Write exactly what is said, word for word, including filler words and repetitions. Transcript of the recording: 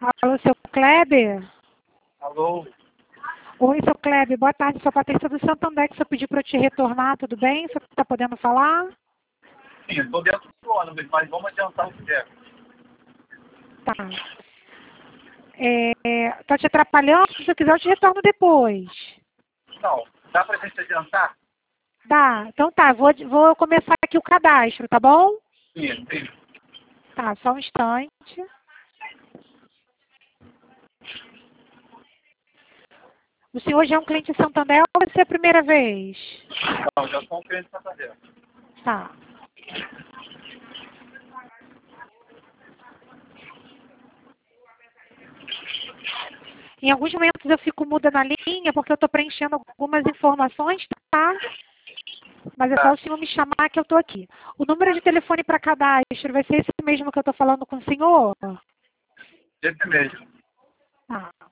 Alô, seu Kleber? Alô? Oi, seu Kleber, boa tarde, sou a Patrícia do Santander, que você pediu para eu te retornar, tudo bem? Você está podendo falar? Sim, estou dentro do ônibus, mas vamos adiantar o que é. Tá. É, tá te atrapalhando? Se você quiser, eu te retorno depois. Não, dá pra gente adiantar? Tá, então tá, vou, vou começar aqui o cadastro, tá bom? Sim, sim. Tá, só um instante. O senhor já é um cliente Santander ou vai ser a primeira vez? Não, já sou um cliente de Santander. Tá. Em alguns momentos eu fico muda na linha porque eu estou preenchendo algumas informações, tá? Mas é só o senhor me chamar que eu estou aqui. O número de telefone para cadastro vai ser esse mesmo que eu estou falando com o senhor? Esse mesmo. Tá.